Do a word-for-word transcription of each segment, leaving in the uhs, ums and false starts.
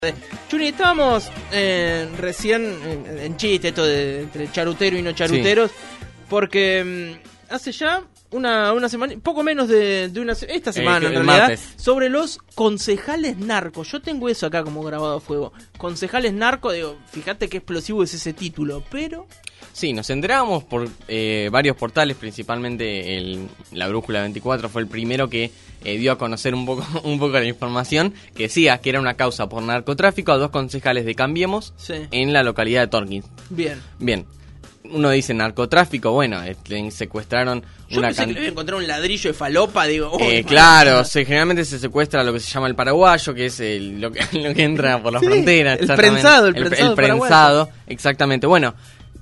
Chuni, estábamos eh, recién en, en chiste esto de entre charutero y no charuteros, sí. Porque mm, hace ya una, una semana, poco menos de, de una esta semana eh, en realidad, martes. Sobre los concejales narcos. Yo tengo eso acá como grabado a fuego. Concejales narcos, digo, fíjate qué explosivo es ese título, pero... Sí, nos enteramos por eh, varios portales, principalmente el, la Brújula veinticuatro fue el primero que eh, dio a conocer un poco un poco la información, que decía que era una causa por narcotráfico a dos concejales de Cambiemos, sí, en la localidad de Torquín. Bien. Bien. Uno dice narcotráfico, bueno, eh, secuestraron Yo una pensé can... que le iba a encontrar un ladrillo de falopa, digo... Oh, eh, claro, se, generalmente se secuestra lo que se llama el paraguayo, que es el, lo, que, lo que entra por la sí, frontera. El prensado, el el, prensado. El prensado, exactamente. Bueno...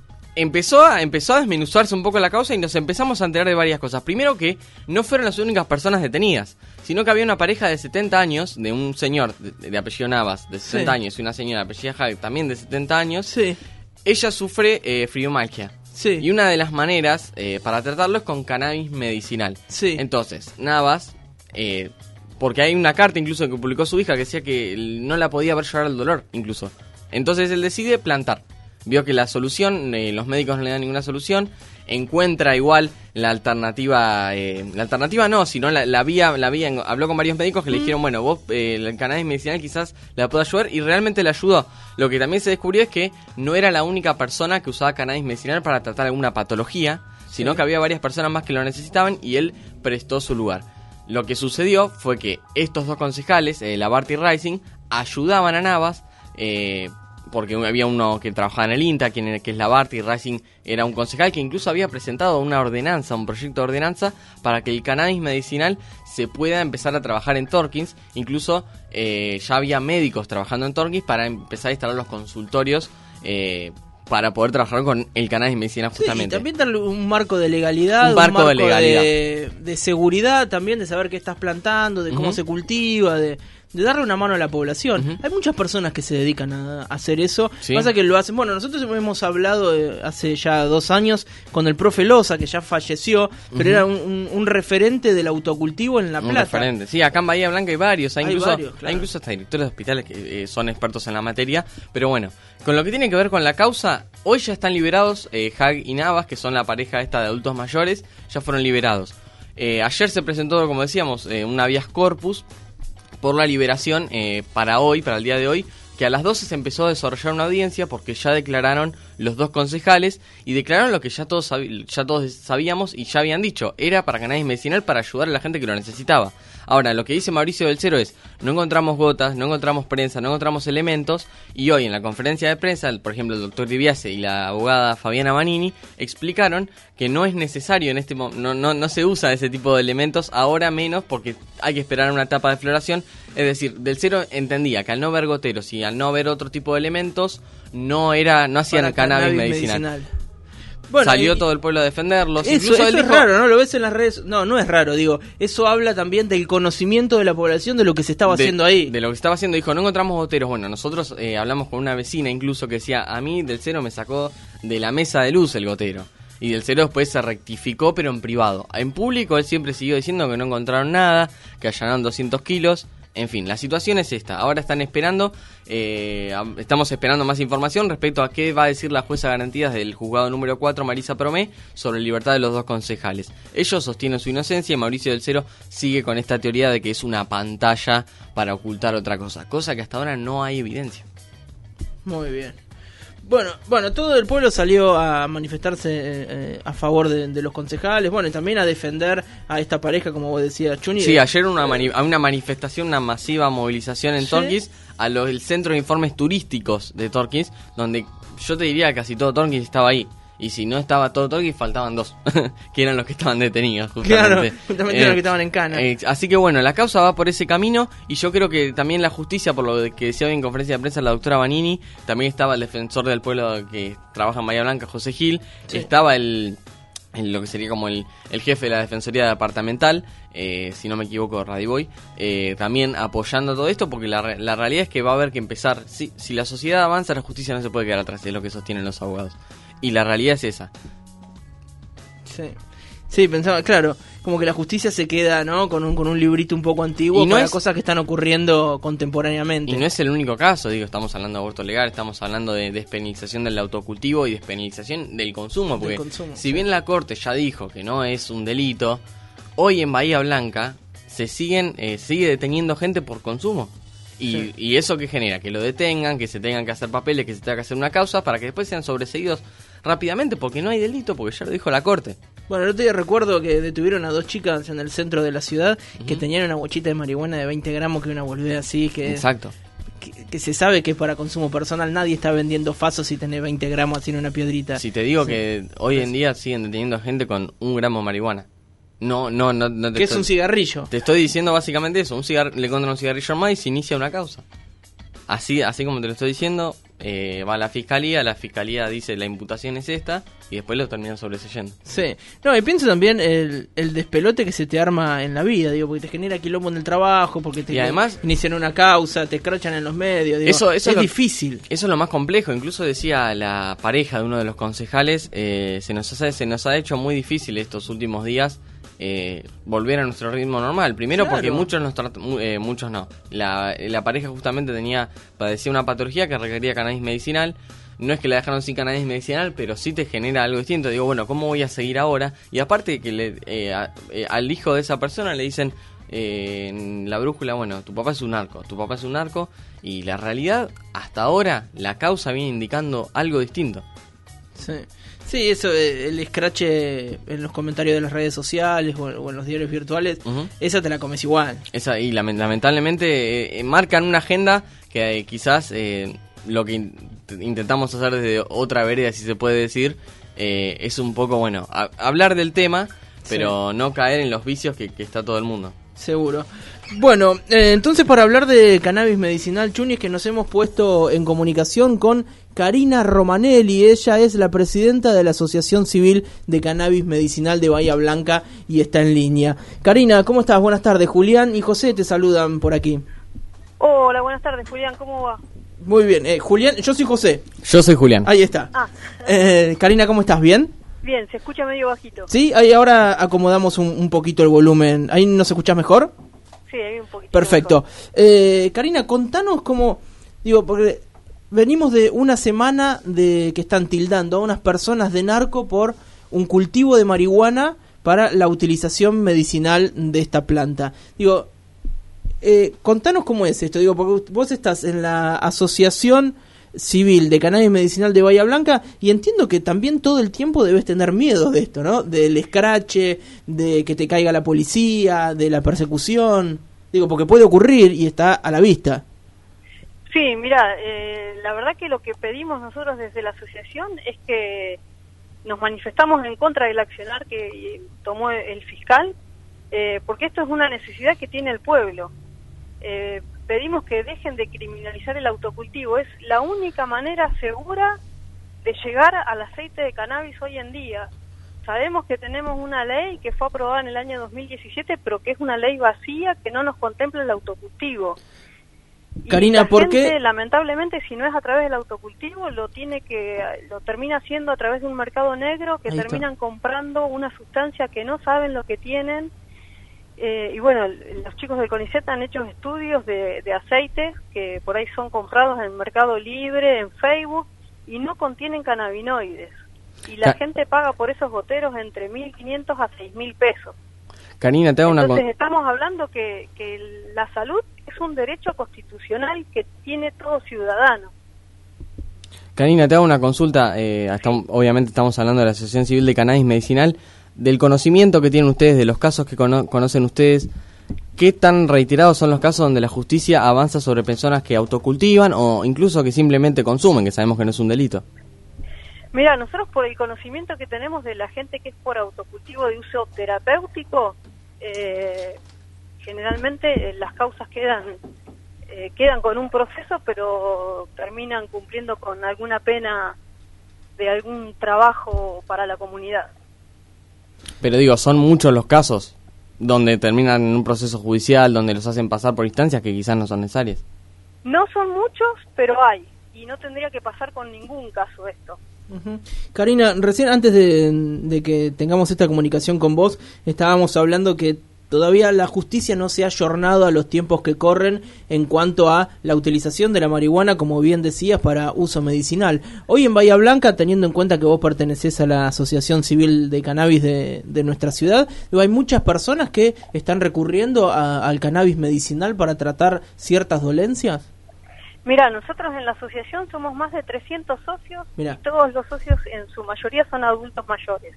Empezó a, empezó a desmenuzarse un poco la causa y nos empezamos a enterar de varias cosas. Primero que no fueron las únicas personas detenidas, sino que había una pareja de setenta años, de un señor de, de apellido Navas, de sesenta sí. años, y una señora de apellido Hag, también de setenta años. Sí. Ella sufre eh, fibromialgia. Sí. Y una de las maneras eh, para tratarlo es con cannabis medicinal. Sí. Entonces, Navas... Eh, porque hay una carta incluso que publicó su hija que decía que no la podía ver llorar al dolor, incluso. Entonces él decide plantar. Vio que la solución, eh, los médicos no le dan ninguna solución, encuentra igual la alternativa, eh, la alternativa no, sino la, la vía, la vía, habló con varios médicos que mm. le dijeron, bueno, vos eh, el cannabis medicinal quizás la pueda ayudar, y realmente le ayudó. Lo que también se descubrió es que no era la única persona que usaba cannabis medicinal para tratar alguna patología, sino sí. que había varias personas más que lo necesitaban y él prestó su lugar. Lo que sucedió fue que estos dos concejales, eh, Labarthe y Rising, ayudaban a Navas, eh, porque había uno que trabajaba en el INTA, quien que es Labarthe, y Rising era un concejal que incluso había presentado una ordenanza, un proyecto de ordenanza para que el cannabis medicinal se pueda empezar a trabajar en Torkins. Incluso eh, ya había médicos trabajando en Torkins para empezar a instalar los consultorios eh, para poder trabajar con el cannabis medicinal justamente. Sí, y también darle un marco de legalidad, un marco, un marco de, legalidad. De, de seguridad también, de saber qué estás plantando, de cómo uh-huh. se cultiva, de... de darle una mano a la población. Uh-huh. Hay muchas personas que se dedican a hacer eso. ¿Sí? Pasa que lo hacen... Bueno, nosotros hemos hablado de, hace ya dos años con el profe Loza, que ya falleció, pero uh-huh. era un, un, un referente del autocultivo en La Plata. Un referente. Sí, acá en Bahía Blanca hay varios. Hay, hay incluso, varios, claro. Hay incluso hasta directores de hospitales que eh, son expertos en la materia. Pero bueno, con lo que tiene que ver con la causa, hoy ya están liberados eh, Hag y Navas, que son la pareja esta de adultos mayores, ya fueron liberados. Eh, ayer se presentó, como decíamos, eh, un habeas corpus por la liberación eh, para hoy, para el día de hoy, que a las doce se empezó a desarrollar una audiencia porque ya declararon los dos concejales y declararon lo que ya todos, sab- ya todos sabíamos y ya habían dicho, era para cannabis medicinal para ayudar a la gente que lo necesitaba. Ahora, lo que dice Mauricio del Cero es, no encontramos gotas, no encontramos prensa, no encontramos elementos, y hoy en la conferencia de prensa, por ejemplo, el doctor Dibiase y la abogada Fabiana Manini explicaron que no es necesario en este momento, no, no, no se usa ese tipo de elementos, ahora menos porque hay que esperar una etapa de floración. Es decir, del Cero entendía que al no ver goteros y al no ver otro tipo de elementos, no era no hacían para cannabis, cannabis medicinal. medicinal. Bueno, salió y, todo el pueblo a defenderlos. Eso, eso es dijo, raro, ¿no? Lo ves en las redes. No, no es raro, digo. Eso habla también del conocimiento de la población de lo que se estaba de, haciendo ahí. De lo que se estaba haciendo. Dijo, no encontramos goteros. Bueno, nosotros eh, hablamos con una vecina incluso que decía, a mí del Cero me sacó de la mesa de luz el gotero. Y del Cero después se rectificó, pero en privado. En público él siempre siguió diciendo que no encontraron nada, que allanaron doscientos kilos. En fin, la situación es esta. Ahora están esperando, eh, estamos esperando más información respecto a qué va a decir la jueza de garantías del juzgado número cuatro, Marisa Promé, sobre la libertad de los dos concejales. Ellos sostienen su inocencia y Mauricio del Cero sigue con esta teoría de que es una pantalla para ocultar otra cosa, cosa que hasta ahora no hay evidencia. Muy bien. Bueno, bueno, todo el pueblo salió a manifestarse eh, a favor de, de los concejales, bueno, y también a defender a esta pareja, como vos decías, Chuni. Sí, ayer una, mani- una manifestación, una masiva movilización en ¿sí? Torkins, a los, el centro de informes turísticos de Torkins, donde yo te diría que casi todo Torkins estaba ahí. Y si no estaba todo Torkins, faltaban dos, que eran los que estaban detenidos, justamente. Claro, justamente eh, los que estaban en cana. Eh, así que bueno, la causa va por ese camino, y yo creo que también la justicia, por lo que decía hoy en conferencia de prensa la doctora Vanini, también estaba el defensor del pueblo que trabaja en Bahía Blanca, José Gil, sí. estaba el, el, lo que sería como el, el jefe de la Defensoría Departamental, eh, si no me equivoco, Radiboy, eh, también apoyando todo esto, porque la, la realidad es que va a haber que empezar, si, si la sociedad avanza, la justicia no se puede quedar atrás, es lo que sostienen los abogados. Y la realidad es esa. Sí. Sí, pensaba, claro, como que la justicia se queda, ¿no? Con un, con un librito un poco antiguo y no para es, cosas que están ocurriendo contemporáneamente. Y no es el único caso, digo, estamos hablando de aborto legal, estamos hablando de despenalización del autocultivo y despenalización del consumo, porque del consumo, si sí. bien la Corte ya dijo que no es un delito, hoy en Bahía Blanca se siguen eh, sigue deteniendo gente por consumo. Y, sí. y eso que genera, que lo detengan, que se tengan que hacer papeles, que se tenga que hacer una causa para que después sean sobreseídos rápidamente, porque no hay delito, porque ya lo dijo la Corte. Bueno, el otro día recuerdo que detuvieron a dos chicas en el centro de la ciudad uh-huh. que tenían una bochita de marihuana de veinte gramos, que una boludez así, que... Exacto. Que, que se sabe que es para consumo personal, nadie está vendiendo fasos si tenés veinte gramos así en una piedrita. Si te digo sí. que hoy en día siguen deteniendo a gente con un gramo de marihuana. No, no, no, no te ¿Qué estoy, es un cigarrillo? Te estoy diciendo básicamente eso, un cigar, le encuentran un cigarrillo más y se inicia una causa. Así, así como te lo estoy diciendo, eh, va a la fiscalía, la fiscalía dice la imputación es esta y después lo terminan sobreseyendo. Sí, no, y pienso también el, el despelote que se te arma en la vida, digo, porque te genera quilombo en el trabajo, porque te y además, inician una causa, te escrachan en los medios, digo, eso, eso es lo, difícil. Eso es lo más complejo, incluso decía la pareja de uno de los concejales, eh, se, nos ha, se nos ha hecho muy difícil estos últimos días Eh, volver a nuestro ritmo normal. Primero claro. porque muchos nos trat- eh, muchos no. La, la pareja justamente tenía padecía una patología que requería cannabis medicinal. No es que la dejaron sin cannabis medicinal, pero sí te genera algo distinto. Digo, bueno, ¿cómo voy a seguir ahora? Y aparte que le, eh, a, eh, al hijo de esa persona le dicen eh, en la brújula, bueno, tu papá es un narco, tu papá es un narco. Y la realidad, hasta ahora, la causa viene indicando algo distinto. Sí. Sí, eso, el escrache en los comentarios de las redes sociales o, o en los diarios virtuales, uh-huh. esa te la comes igual. Esa, y lamentablemente eh, marcan una agenda que eh, quizás eh, lo que in- intentamos hacer desde otra vereda, si se puede decir, eh, es un poco, bueno, a- hablar del tema, pero sí. no caer en los vicios que, que está todo el mundo. Seguro. Bueno, eh, entonces para hablar de cannabis medicinal, Chuni, es que nos hemos puesto en comunicación con Karina Romanelli. Ella es la presidenta de la Asociación Civil de Cannabis Medicinal de Bahía Blanca y está en línea. Karina, ¿cómo estás? Buenas tardes. Julián y José te saludan por aquí. Hola, buenas tardes, Julián. ¿Cómo va? Muy bien. Eh, Julián, yo soy José. Yo soy Julián. Ahí está. Ah. Eh, Karina, ¿cómo estás? ¿Bien? Bien, se escucha medio bajito. Sí, ahí ahora acomodamos un, un poquito el volumen. ¿Ahí nos escuchás mejor? Sí, ahí un poquito. Perfecto. Eh, Karina, contanos cómo, digo, porque venimos de una semana de que están tildando a unas personas de narco por un cultivo de marihuana para la utilización medicinal de esta planta. Digo, eh, contanos cómo es esto, digo, porque vos estás en la Asociación Civil de Cannabis Medicinal de Bahía Blanca y entiendo que también todo el tiempo debes tener miedo de esto, ¿no? Del escrache, de que te caiga la policía, de la persecución, digo, porque puede ocurrir y está a la vista. Sí, mira, eh, la verdad que lo que pedimos nosotros desde la asociación es que nos manifestamos en contra del accionar que tomó el fiscal, eh, porque esto es una necesidad que tiene el pueblo. Eh, pedimos que dejen de criminalizar el autocultivo, es la única manera segura de llegar al aceite de cannabis hoy en día. Sabemos que tenemos una ley que fue aprobada en el año dos mil diecisiete, pero que es una ley vacía que no nos contempla el autocultivo. Karina, ¿por qué? Lamentablemente, si no es a través del autocultivo, lo tiene que lo termina haciendo a través de un mercado negro que terminan comprando una sustancia que no saben lo que tienen. Eh, y bueno, los chicos del CONICET han hecho estudios de, de aceites que por ahí son comprados en el Mercado Libre, en Facebook, y no contienen cannabinoides. Y la Ca- gente paga por esos goteros entre mil quinientos a seis mil pesos. Karina, te hago una... Entonces estamos hablando que, que la salud es un derecho constitucional que tiene todo ciudadano. Karina, te hago una consulta. Eh, hasta, obviamente estamos hablando de la Asociación Civil de Cannabis Medicinal. Del conocimiento que tienen ustedes, de los casos que cono- conocen ustedes, ¿qué tan reiterados son los casos donde la justicia avanza sobre personas que autocultivan o incluso que simplemente consumen, que sabemos que no es un delito? Mira, nosotros por el conocimiento que tenemos de la gente que es por autocultivo de uso terapéutico, eh, generalmente eh, las causas quedan eh, quedan con un proceso, pero terminan cumpliendo con alguna pena de algún trabajo para la comunidad. Pero digo, son muchos los casos donde terminan en un proceso judicial, donde los hacen pasar por instancias que quizás no son necesarias. No son muchos, pero hay, y no tendría que pasar con ningún caso esto. Uh-huh. Karina, recién antes de, de que tengamos esta comunicación con vos, estábamos hablando que todavía la justicia no se ha ayornado a los tiempos que corren en cuanto a la utilización de la marihuana, como bien decías, para uso medicinal. Hoy en Bahía Blanca, teniendo en cuenta que vos pertenecés a la Asociación Civil de Cannabis de, de nuestra ciudad, hay muchas personas que están recurriendo a, al cannabis medicinal para tratar ciertas dolencias. Mira, nosotros en la asociación somos más de trescientos socios. Mirá. Y todos los socios en su mayoría son adultos mayores.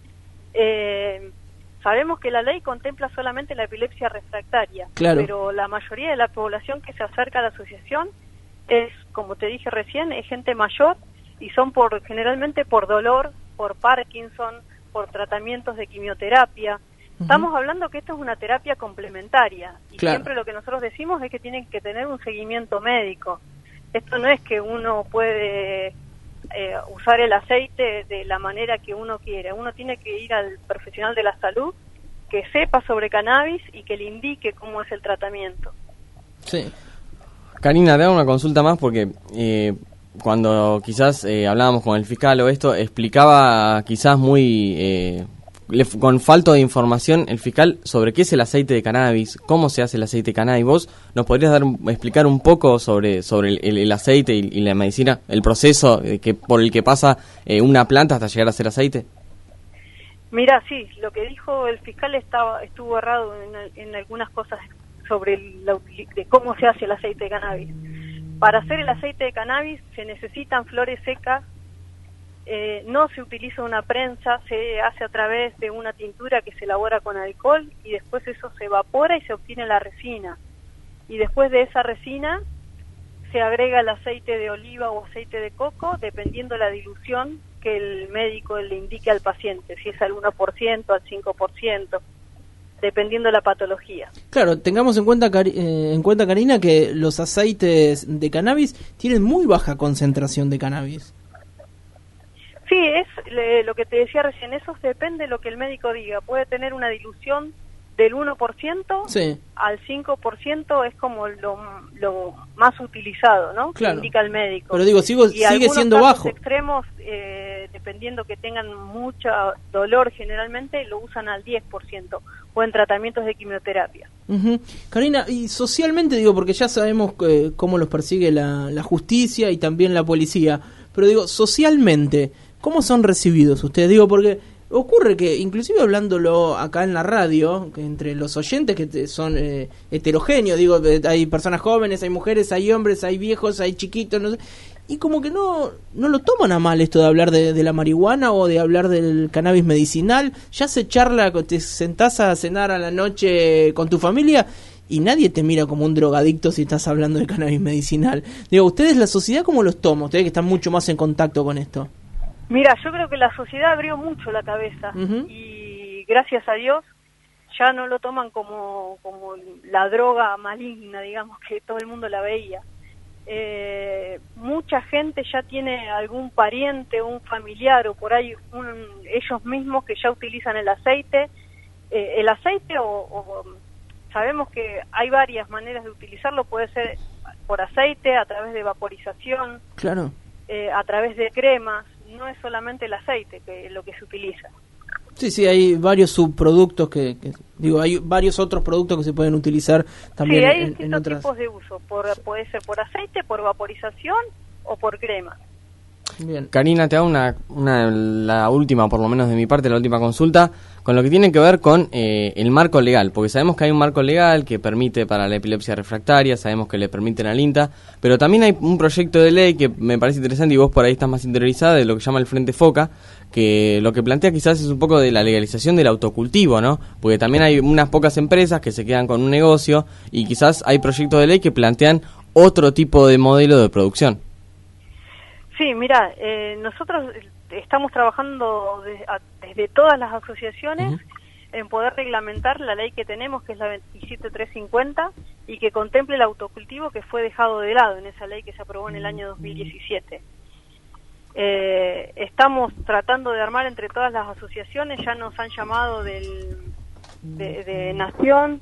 Eh... Sabemos que la ley contempla solamente la epilepsia refractaria, claro. Pero la mayoría de la población que se acerca a la asociación es, como te dije recién, es gente mayor y son por generalmente por dolor, por Parkinson, por tratamientos de quimioterapia. Uh-huh. Estamos hablando que esto es una terapia complementaria y claro. Siempre lo que nosotros decimos es que tienen que tener un seguimiento médico. Esto no es que uno puede... Eh, usar el aceite de la manera que uno quiere. Uno tiene que ir al profesional de la salud que sepa sobre cannabis y que le indique cómo es el tratamiento. Sí. Karina, te hago una consulta más porque eh, cuando quizás eh, hablábamos con el fiscal o esto, explicaba quizás muy... Eh, le, con falta de información el fiscal sobre qué es el aceite de cannabis, cómo se hace el aceite de cannabis. ¿Vos nos podrías dar explicar un poco sobre sobre el, el, el aceite y, y la medicina, el proceso que por el que pasa eh, una planta hasta llegar a ser aceite? Mira, sí, lo que dijo el fiscal estaba estuvo errado en, en algunas cosas sobre el, la, de cómo se hace el aceite de cannabis. Para hacer el aceite de cannabis se necesitan flores secas. Eh, no se utiliza una prensa, se hace a través de una tintura que se elabora con alcohol y después eso se evapora y se obtiene la resina. Y después de esa resina se agrega el aceite de oliva o aceite de coco, dependiendo la dilución que el médico le indique al paciente, si es al uno por ciento, al cinco por ciento, dependiendo de la patología. Claro, tengamos en cuenta, eh, en cuenta, Karina, que los aceites de cannabis tienen muy baja concentración de cannabis. Sí, es le, lo que te decía recién, eso depende de lo que el médico diga. Puede tener una dilución del uno por ciento, sí. Al cinco por ciento es como lo, lo más utilizado, ¿no? Claro. Que indica el médico. Pero digo, sigo, y sigue siendo bajo. Casos extremos, eh, dependiendo que tengan mucho dolor generalmente, lo usan al diez por ciento o en tratamientos de quimioterapia. Uh-huh. Karina, y socialmente digo, porque ya sabemos eh, cómo los persigue la, la justicia y también la policía, pero digo, socialmente... ¿Cómo son recibidos ustedes? Digo, porque ocurre que, inclusive hablándolo acá en la radio, que entre los oyentes que son eh, heterogéneos, digo, hay personas jóvenes, hay mujeres, hay hombres, hay viejos, hay chiquitos, no sé, y como que no no lo toman a mal esto de hablar de, de la marihuana o de hablar del cannabis medicinal. Ya se charla, te sentás a cenar a la noche con tu familia y nadie te mira como un drogadicto si estás hablando de cannabis medicinal. Digo, ¿ustedes, la sociedad, cómo los toman? Ustedes que están mucho más en contacto con esto. Mira, yo creo que la sociedad abrió mucho la cabeza uh-huh. Y gracias a Dios ya no lo toman como, como la droga maligna, digamos, que todo el mundo la veía. Eh, mucha gente ya tiene algún pariente, un familiar o por ahí un, ellos mismos que ya utilizan el aceite. Eh, el aceite o, o sabemos que hay varias maneras de utilizarlo, puede ser por aceite, a través de vaporización, claro. eh, a través de cremas. No es solamente el aceite que es lo que se utiliza. Sí, sí, hay varios subproductos que, que digo, hay varios otros productos que se pueden utilizar también. Sí, hay en, distintos en otras... tipos de uso, por, puede ser por aceite, por vaporización o por crema. Bien. Karina, te hago una, una, la última, por lo menos de mi parte, la última consulta, con lo que tiene que ver con eh, el marco legal, porque sabemos que hay un marco legal que permite para la epilepsia refractaria, sabemos que le permiten al INTA, pero también hay un proyecto de ley que me parece interesante y vos por ahí estás más interiorizada de lo que llama el Frente Foca, que lo que plantea quizás es un poco de la legalización del autocultivo, ¿no? Porque también hay unas pocas empresas que se quedan con un negocio y quizás hay proyectos de ley que plantean otro tipo de modelo de producción. Sí, mira, eh, nosotros estamos trabajando de, a, desde todas las asociaciones uh-huh. en poder reglamentar la ley que tenemos, que es la veintisiete mil trescientos cincuenta, y que contemple el autocultivo, que fue dejado de lado en esa ley que se aprobó en el año dos mil diecisiete. Eh, estamos tratando de armar entre todas las asociaciones, ya nos han llamado del, de, de Nación,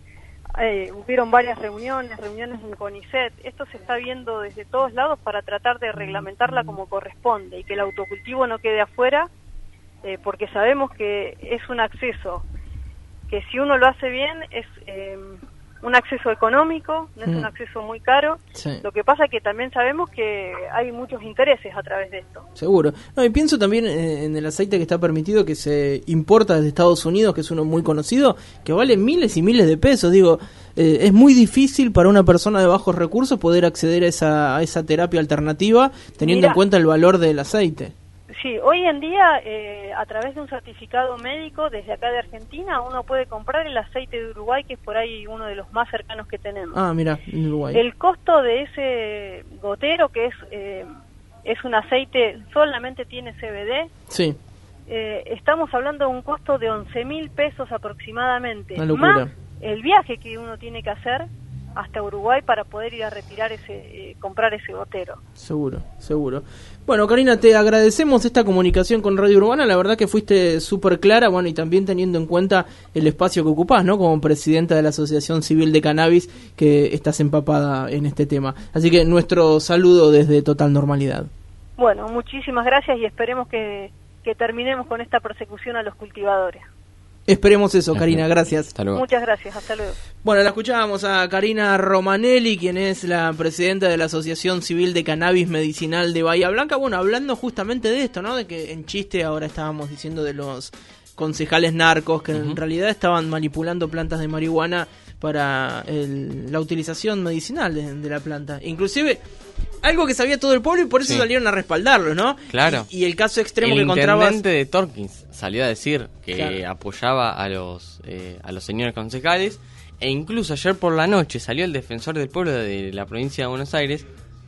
eh, hubieron varias reuniones, reuniones en CONICET. Esto se está viendo desde todos lados para tratar de reglamentarla como corresponde y que el autocultivo no quede afuera, eh, porque sabemos que es un acceso que si uno lo hace bien es eh, un acceso económico, no es mm. un acceso muy caro. Sí. Lo que pasa es que también sabemos que hay muchos intereses a través de esto. Seguro. No, y pienso también en el aceite que está permitido, que se importa desde Estados Unidos, que es uno muy conocido, que vale miles y miles de pesos. Digo, eh, es muy difícil para una persona de bajos recursos poder acceder a esa, a esa terapia alternativa, teniendo Mira, en cuenta el valor del aceite. Sí, hoy en día, eh, a través de un certificado médico, desde acá de Argentina, uno puede comprar el aceite de Uruguay, que es por ahí uno de los más cercanos que tenemos. Ah, mira, en Uruguay. El costo de ese gotero, que es eh, es un aceite, solamente tiene C B D. Sí. Eh, estamos hablando de un costo de once mil pesos aproximadamente. Una locura. Más el viaje que uno tiene que hacer hasta Uruguay para poder ir a retirar ese, eh, comprar ese gotero. Seguro, seguro. Bueno, Karina, te agradecemos esta comunicación con Radio Urbana, la verdad que fuiste súper clara, bueno, y también teniendo en cuenta el espacio que ocupás, ¿no? Como presidenta de la Asociación Civil de Cannabis, que estás empapada en este tema. Así que nuestro saludo desde Total Normalidad. Bueno, muchísimas gracias y esperemos que, que terminemos con esta persecución a los cultivadores. Esperemos eso, Karina, gracias. Hasta luego. Muchas gracias, hasta luego. Bueno, la escuchábamos a Karina Romanelli, quien es la presidenta de la Asociación Civil de Cannabis Medicinal de Bahía Blanca. Bueno, hablando justamente de esto, ¿no? De que en chiste ahora estábamos diciendo de los concejales narcos que uh-huh. en realidad estaban manipulando plantas de marihuana para el, la utilización medicinal de, de la planta. Inclusive, algo que sabía todo el pueblo y por eso sí. salieron a respaldarlo, ¿no? Claro. Y, y el caso extremo el que encontrabas... El intendente de Torkins salió a decir que claro. apoyaba a los eh, a los señores concejales, e incluso ayer por la noche salió el defensor del pueblo de la provincia de Buenos Aires,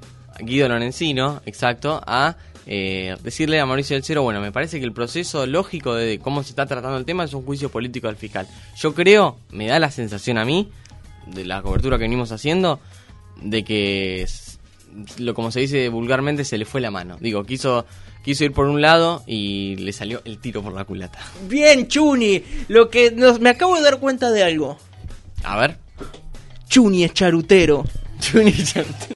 Guido Lorenzino, exacto, a eh, decirle a Mauricio del Cero, bueno, me parece que el proceso lógico de cómo se está tratando el tema es un juicio político del fiscal. Yo creo, me da la sensación a mí, de la cobertura que venimos haciendo, de que, lo como se dice vulgarmente, se le fue la mano. Digo, quiso quiso ir por un lado y le salió el tiro por la culata. Bien, Chuni, lo que nos, me acabo de dar cuenta de algo. A ver. Chuni es charutero. Chuni es charutero.